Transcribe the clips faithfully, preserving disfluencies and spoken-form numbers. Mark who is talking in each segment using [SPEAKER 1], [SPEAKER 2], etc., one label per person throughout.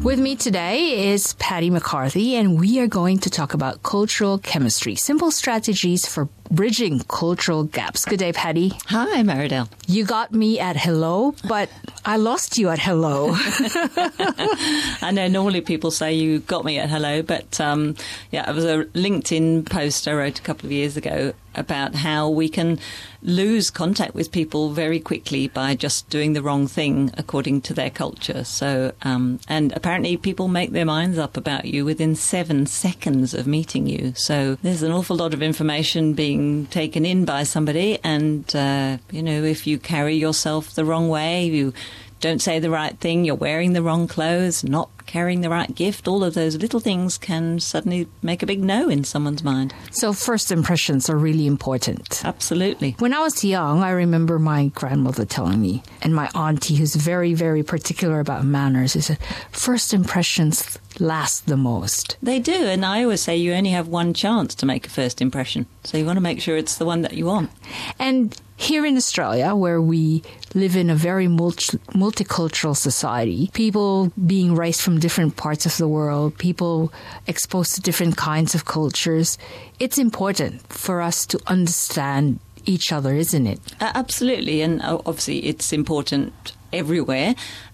[SPEAKER 1] With me today is Patty McCarthy, and we are going to talk about cultural chemistry, simple strategies for bridging cultural gaps. Good day, Patty.
[SPEAKER 2] Hi, Meridel.
[SPEAKER 1] You got me at hello, but I lost you at hello.
[SPEAKER 2] I know normally people say you got me at hello, but um, yeah, it was a LinkedIn post I wrote a couple of years ago about how we can lose contact with people very quickly by just doing the wrong thing according to their culture. So, um, and apparently people make their minds up about you within seven seconds of meeting you. So there's an awful lot of information being taken in by somebody, and uh, you know, if you carry yourself the wrong way, you don't say the right thing, you're wearing the wrong clothes, not carrying the right gift, all of those little things can suddenly make a big no in someone's mind.
[SPEAKER 1] So first impressions are really important.
[SPEAKER 2] Absolutely.
[SPEAKER 1] When I was young, I remember my grandmother telling me, and my auntie, who's very, very particular about manners, is that first impressions last the most.
[SPEAKER 2] They do, and I always say you only have one chance to make a first impression. So you want to make sure it's the one that you want.
[SPEAKER 1] And here in Australia, where we live in a very multi- multicultural society, people being raised from different parts of the world, people exposed to different kinds of cultures, it's important for us to understand each other, isn't it?
[SPEAKER 2] Uh, absolutely, and obviously it's important everywhere.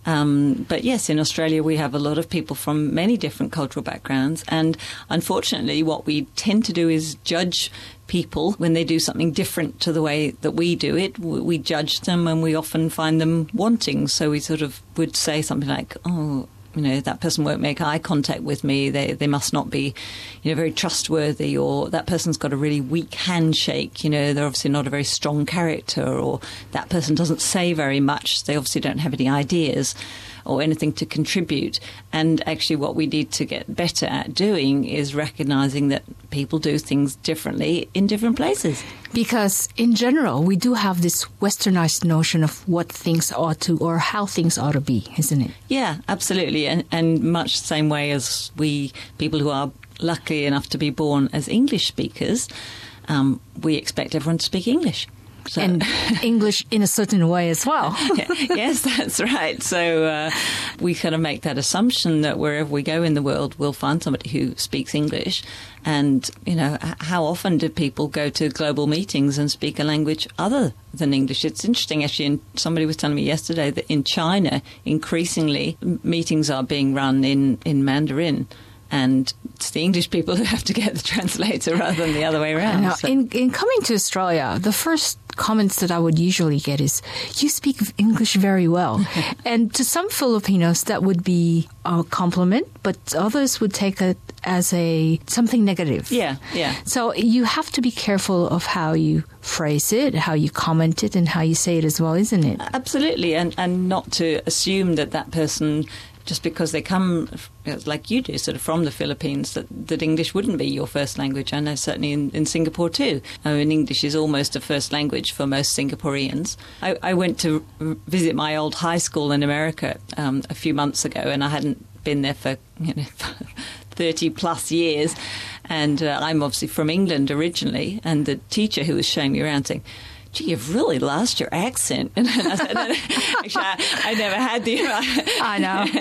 [SPEAKER 2] Um, but yes, in Australia we have a lot of people from many different cultural backgrounds, and unfortunately what we tend to do is judge people when they do something different to the way that we do it. We judge them and we often find them wanting, so we sort of would say something like, oh, you know, that person won't make eye contact with me, they they must not be, you know, very trustworthy, or that person's got a really weak handshake, you know, they're obviously not a very strong character, or that person doesn't say very much, they obviously don't have any ideas or anything to contribute. And actually what we need to get better at doing is recognizing that people do things differently in different places.
[SPEAKER 1] Because in general, we do have this westernized notion of what things ought to, or how things ought to be, isn't it?
[SPEAKER 2] Yeah, absolutely. And, and much the same way as we, people who are lucky enough to be born as English speakers, um, we expect everyone to speak English.
[SPEAKER 1] So. And English in a certain way as well.
[SPEAKER 2] Yes, that's right. So uh, we kind of make that assumption that wherever we go in the world, we'll find somebody who speaks English. And, you know, how often do people go to global meetings and speak a language other than English? It's interesting, actually, and somebody was telling me yesterday that in China, increasingly, meetings are being run in, in Mandarin. And it's the English people who have to get the translator rather than the other way around.
[SPEAKER 1] Now,
[SPEAKER 2] so.
[SPEAKER 1] in, in coming to Australia, the first comments that I would usually get is, you speak English very well. And to some Filipinos, that would be a compliment, but others would take it as a something negative.
[SPEAKER 2] Yeah, yeah.
[SPEAKER 1] So you have to be careful of how you phrase it, how you comment it, and how you say it as well, isn't it?
[SPEAKER 2] Absolutely, and, and not to assume that that person, just because they come, like you do, sort of from the Philippines, that, that English wouldn't be your first language. I know certainly in, in Singapore too. I mean, English is almost a first language for most Singaporeans. I, I went to visit my old high school in America um, a few months ago, and I hadn't been there for, you know, thirty plus years. And uh, I'm obviously from England originally, and the teacher who was showing me around saying, gee, you've really lost your accent. And I said, actually, I, I never had the...
[SPEAKER 1] I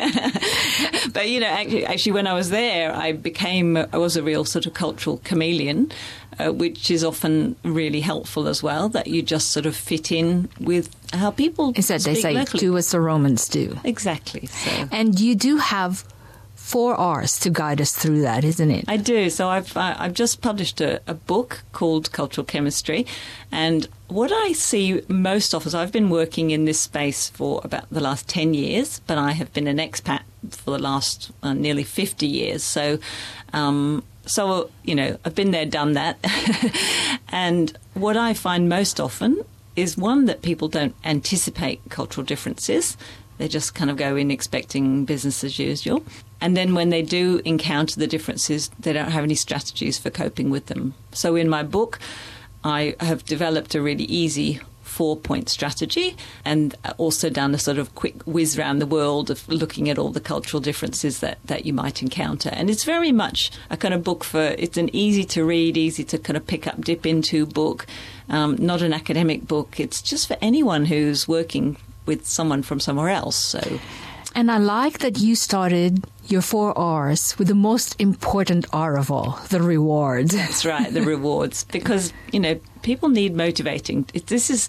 [SPEAKER 2] know. But, you know, actually, actually, when I was there, I became, I was a real sort of cultural chameleon, uh, which is often really helpful as well, that you just sort of fit in with how people
[SPEAKER 1] Is that
[SPEAKER 2] speak
[SPEAKER 1] they say,
[SPEAKER 2] locally.
[SPEAKER 1] do as the Romans do.
[SPEAKER 2] Exactly. So.
[SPEAKER 1] And you do have four R's to guide us through that, isn't it?
[SPEAKER 2] I do. So I've I, I've just published a, a book called Cultural Chemistry, and what I see most often, so I've been working in this space for about the last ten years, but I have been an expat for the last uh, nearly fifty years. So, um, so you know, I've been there, done that, and what I find most often is one that people don't anticipate cultural differences. They just kind of go in expecting business as usual. And then when they do encounter the differences, they don't have any strategies for coping with them. So in my book, I have developed a really easy four-point strategy, and also done a sort of quick whiz around the world of looking at all the cultural differences that, that you might encounter. And it's very much a kind of book for, it's an easy to read, easy to kind of pick up, dip into book, um, not an academic book. It's just for anyone who's working with someone from somewhere else. So,
[SPEAKER 1] and I like that you started your four R's with the most important R of all, the rewards.
[SPEAKER 2] That's right, the rewards. Because, you know, people need motivating. This is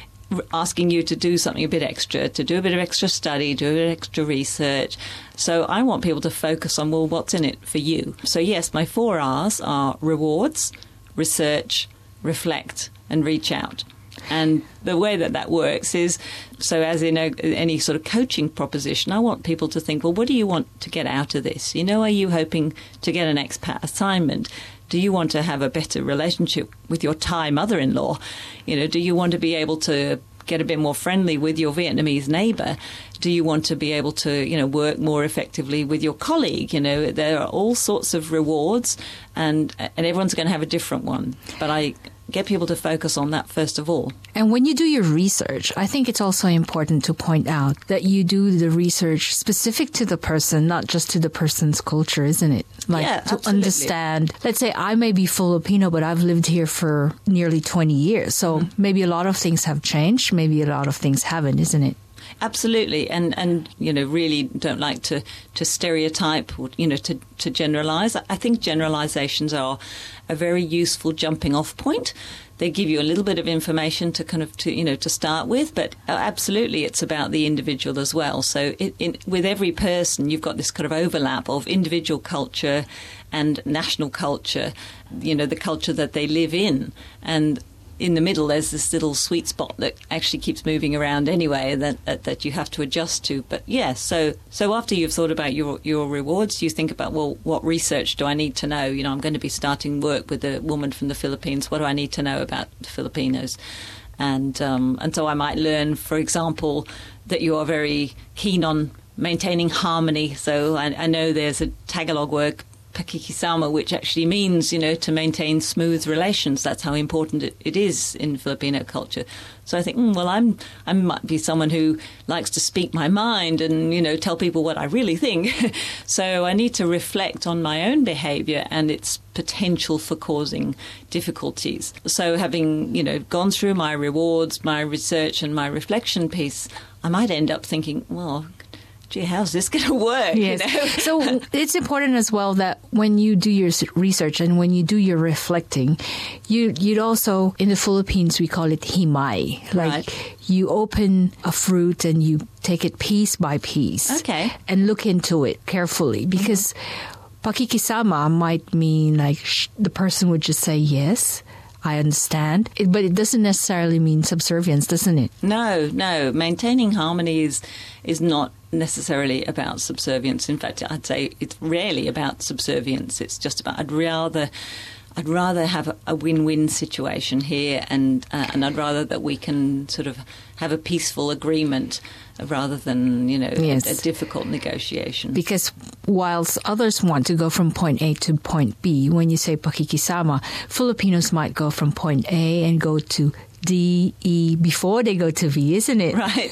[SPEAKER 2] asking you to do something a bit extra, to do a bit of extra study, do a bit of extra research. So I want people to focus on, well, what's in it for you? So yes, my four R's are rewards, research, reflect, and reach out. And the way that that works is, so as in a, any sort of coaching proposition, I want people to think, well, what do you want to get out of this? You know, are you hoping to get an expat assignment? Do you want to have a better relationship with your Thai mother-in-law? You know, do you want to be able to get a bit more friendly with your Vietnamese neighbour? Do you want to be able to, you know, work more effectively with your colleague? You know, there are all sorts of rewards, and and everyone's going to have a different one. But I get people to focus on that first of all.
[SPEAKER 1] And when you do your research, I think it's also important to point out that you do the research specific to the person, not just to the person's culture, isn't it? Like
[SPEAKER 2] yeah,
[SPEAKER 1] to
[SPEAKER 2] absolutely.
[SPEAKER 1] understand, let's say I may be Filipino, but I've lived here for nearly twenty years. So mm. maybe a lot of things have changed. Maybe a lot of things haven't, isn't it?
[SPEAKER 2] Absolutely, and and you know, really don't like to, to stereotype or, you know, to, to generalise. I think generalisations are a very useful jumping off point. They give you a little bit of information to kind of to you know to start with, but absolutely, it's about the individual as well. So it, in, with every person, you've got this kind of overlap of individual culture and national culture. You know, the culture that they live in, and in the middle, there's this little sweet spot that actually keeps moving around anyway that, that that you have to adjust to. But yeah, so so after you've thought about your your rewards, you think about, well, what research do I need to know? You know, I'm going to be starting work with a woman from the Philippines. What do I need to know about the Filipinos? And um, and so I might learn, for example, that you are very keen on maintaining harmony. So I, I know there's a Tagalog word, pakikisama, which actually means, you know, to maintain smooth relations. That's how important it, it is in Filipino culture. So I think, mm, well, I'm I might be someone who likes to speak my mind and, you know, tell people what I really think. So I need to reflect on my own behaviour and its potential for causing difficulties. So having, you know, gone through my rewards, my research and my reflection piece, I might end up thinking, well, gee, how's this going to work?
[SPEAKER 1] Yes.
[SPEAKER 2] You know?
[SPEAKER 1] So it's important as well that when you do your research and when you do your reflecting, you, you'd also, in the Philippines, we call it himay. Like
[SPEAKER 2] right.
[SPEAKER 1] You open a fruit and you take it piece by piece.
[SPEAKER 2] Okay.
[SPEAKER 1] And look into it carefully, because mm-hmm. pakikisama might mean like sh- the person would just say yes. I understand, it, but it doesn't necessarily mean subservience, doesn't it?
[SPEAKER 2] No, no. Maintaining harmony is is not necessarily about subservience. In fact, I'd say it's rarely about subservience. It's just about I'd rather I'd rather have a, a win-win situation here, and uh, and I'd rather that we can sort of have a peaceful agreement rather than, you know,
[SPEAKER 1] yes.
[SPEAKER 2] a, a difficult negotiation.
[SPEAKER 1] Because whilst others want to go from point A to point B, when you say pakikisama, Filipinos might go from point A and go to D, E before they go to V, isn't it?
[SPEAKER 2] Right.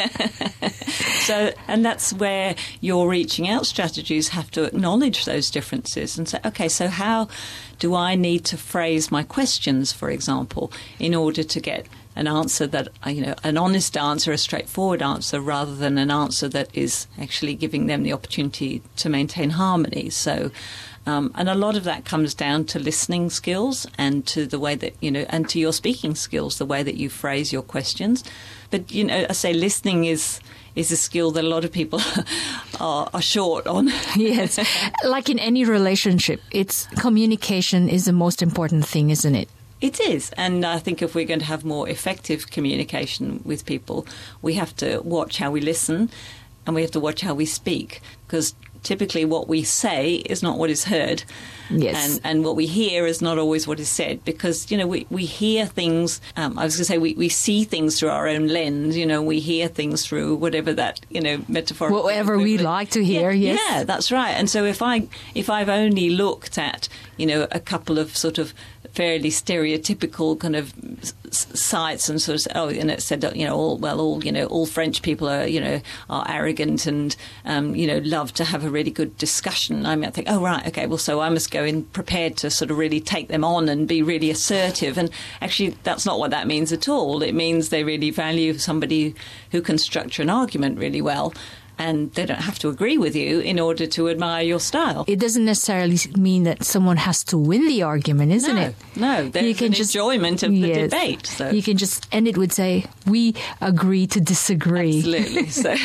[SPEAKER 2] So, and that's where your reaching out strategies have to acknowledge those differences and say, okay, so how do I need to phrase my questions, for example, in order to get an answer that, you know, an honest answer, a straightforward answer, rather than an answer that is actually giving them the opportunity to maintain harmony. So, um, and a lot of that comes down to listening skills and to the way that, you know, and to your speaking skills, the way that you phrase your questions. But, you know, I say listening is is a skill that a lot of people are, are short on.
[SPEAKER 1] Yes. Like in any relationship, it's communication is the most important thing, isn't it?
[SPEAKER 2] It is, and I think if we're going to have more effective communication with people, we have to watch how we listen and we have to watch how we speak, because typically what we say is not what is heard.
[SPEAKER 1] Yes.
[SPEAKER 2] And, and what we hear is not always what is said, because, you know, we, we hear things, um, I was going to say, we, we see things through our own lens, you know, we hear things through whatever that, you know, metaphorical.
[SPEAKER 1] Whatever we like to hear,
[SPEAKER 2] yeah,
[SPEAKER 1] yes.
[SPEAKER 2] Yeah, that's right. And so if, I, if I've only looked at, you know, a couple of sort of fairly stereotypical kind of sites and sort of, oh, and it said, you know, all, well, all, you know, all French people are, you know, are arrogant and, um, you know, love to have a really good discussion. I mean, I think, oh, right, okay, well, so I must go in prepared to sort of really take them on and be really assertive. And actually, that's not what that means at all. It means they really value somebody who can structure an argument really well. And they don't have to agree with you in order to admire your style.
[SPEAKER 1] It doesn't necessarily mean that someone has to win the argument, isn't
[SPEAKER 2] no,
[SPEAKER 1] it?
[SPEAKER 2] No, there's
[SPEAKER 1] you can
[SPEAKER 2] an
[SPEAKER 1] just,
[SPEAKER 2] enjoyment of the
[SPEAKER 1] yes,
[SPEAKER 2] debate. So.
[SPEAKER 1] You can just end it with say, we agree to disagree.
[SPEAKER 2] Absolutely. So.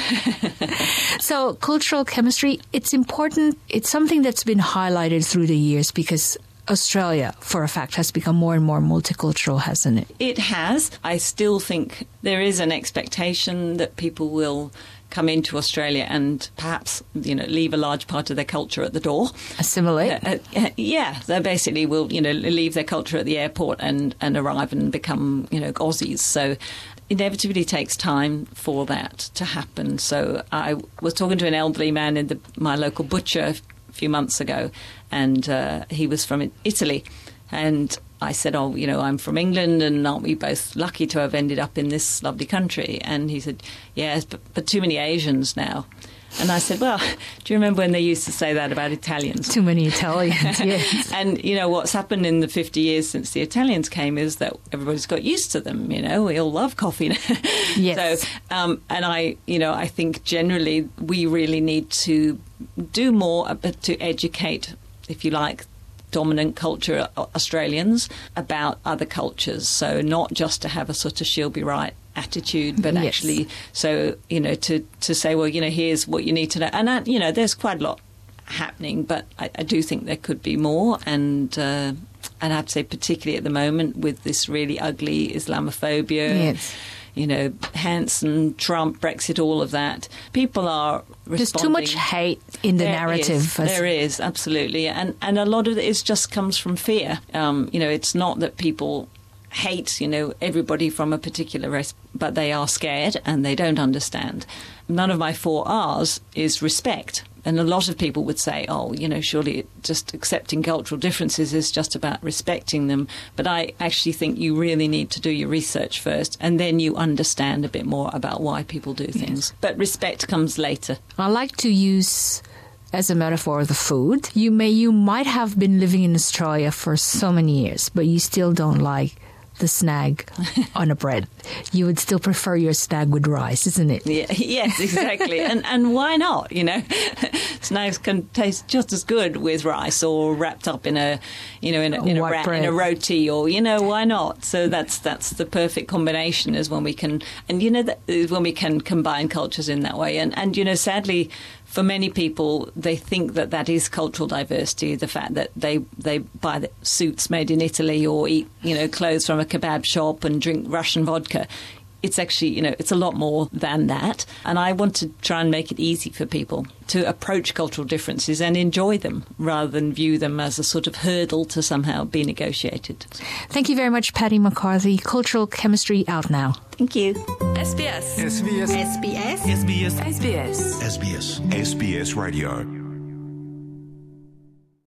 [SPEAKER 1] So cultural chemistry, it's important. It's something that's been highlighted through the years because Australia, for a fact, has become more and more multicultural, hasn't it?
[SPEAKER 2] It has. I still think there is an expectation that people will come into Australia and perhaps, you know, leave a large part of their culture at the door.
[SPEAKER 1] Assimilate?
[SPEAKER 2] Uh, uh, yeah, they basically will, you know, leave their culture at the airport and, and arrive and become, you know, Aussies. So inevitably takes time for that to happen. So I was talking to an elderly man in the, my local butcher a few months ago, and uh, he was from Italy. And I said, oh, you know, I'm from England, and aren't we both lucky to have ended up in this lovely country? And he said, yes, but, but too many Asians now. And I said, well, do you remember when they used to say that about Italians?
[SPEAKER 1] Too many Italians, yes.
[SPEAKER 2] And, you know, what's happened in the fifty years since the Italians came is that everybody's got used to them, you know. We all love coffee.
[SPEAKER 1] Yes.
[SPEAKER 2] So, um, and I, you know, I think generally we really need to do more to educate, if you like, dominant culture Australians about other cultures. So not just to have a sort of she'll be right attitude, but
[SPEAKER 1] yes.
[SPEAKER 2] actually, so, you know, to, to say, well, you know, here's what you need to know. And, I, you know, there's quite a lot happening, but I, I do think there could be more. And uh, and I have to say, particularly at the moment with this really ugly Islamophobia,
[SPEAKER 1] yes.
[SPEAKER 2] you know, Hanson, Trump, Brexit, all of that, people are responding.
[SPEAKER 1] There's too much hate in the
[SPEAKER 2] there
[SPEAKER 1] narrative.
[SPEAKER 2] Is, there is, absolutely. And and a lot of it is just comes from fear. Um, you know, it's not that people hate, you know, everybody from a particular race, but they are scared and they don't understand. None of my four R's is respect. And a lot of people would say, oh, you know, surely just accepting cultural differences is just about respecting them. But I actually think you really need to do your research first, and then you understand a bit more about why people do things. Yes. But respect comes later.
[SPEAKER 1] I like to use, as a metaphor, the food. You may, you might have been living in Australia for so many years, but you still don't like the snag on a bread. You would still prefer your snag with rice, isn't it?
[SPEAKER 2] Yeah, yes, exactly. and and why not? You know, snags can taste just as good with rice or wrapped up in a, you know, in a, in a, ra- in a roti, or, you know, why not? So that's that's the perfect combination, is when we can, and you know, that is when we can combine cultures in that way. And and you know, sadly, for many people, they think that that is cultural diversity, the fact that they, they buy the suits made in Italy or eat, you know, clothes from a kebab shop and drink Russian vodka. It's actually, you know, it's a lot more than that. And I want to try and make it easy for people to approach cultural differences and enjoy them rather than view them as a sort of hurdle to somehow be negotiated.
[SPEAKER 1] Thank you very much, Patty McCarthy. Cultural Chemistry out now.
[SPEAKER 2] Thank you.
[SPEAKER 3] S B S.
[SPEAKER 4] S B S.
[SPEAKER 3] S B S.
[SPEAKER 4] S B S.
[SPEAKER 3] S B S.
[SPEAKER 4] S B S. S B S Radio.